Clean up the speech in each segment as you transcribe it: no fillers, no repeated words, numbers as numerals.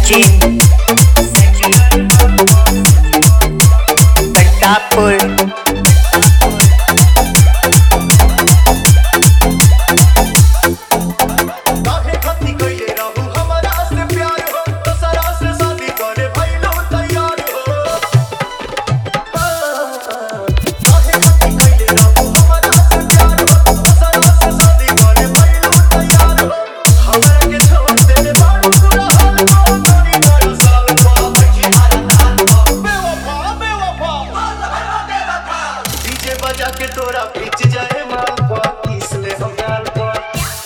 सचिन प्रतापपुर के तोरा खींच जाए मालवा इसलिए हम गाल पर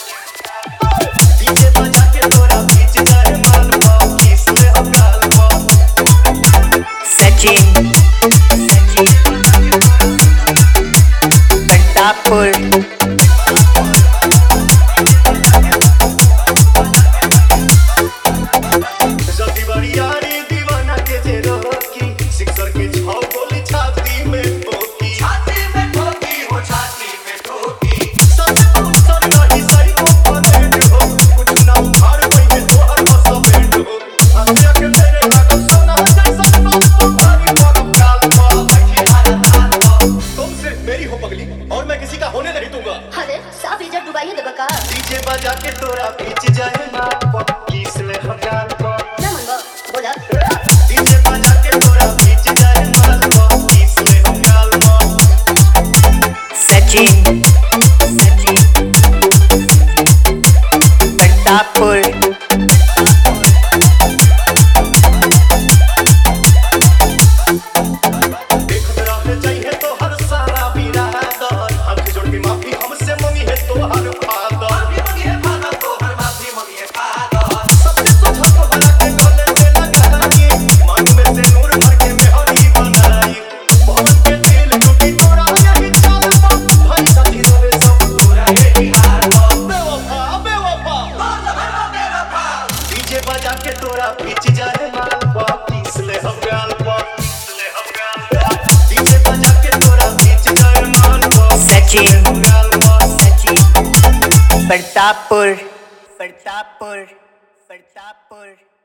डीजे बजा के तोरा खींच जाए मालवा इसलिए हम गाल पर सचिन प्रतापपुर और मैं किसी का होने नहीं दूंगा। अरे साफ इज्जत डुबाइए देबा का डीजे बजा के तोरा खींच जाए मालवा इसलिए हम गाल पर ना मनबो बोला डीजे बजा के तोरा खींच जाए मालवा इसलिए हम गाल पर सचिन प्रतापपुर बजा के तोरा खींच जाए मालवा इसलिए हम गाल पर डीजे बजा के तोरा खींच जाए मालवा सचिन गाल पर प्रतापपुर